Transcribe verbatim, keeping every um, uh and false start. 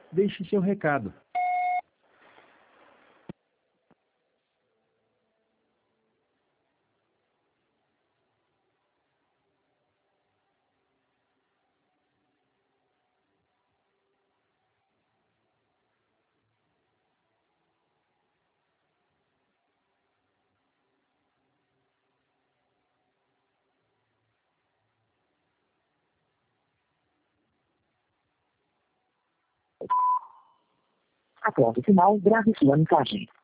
Deixe seu recado. Após o sinal, grave sua mensagem.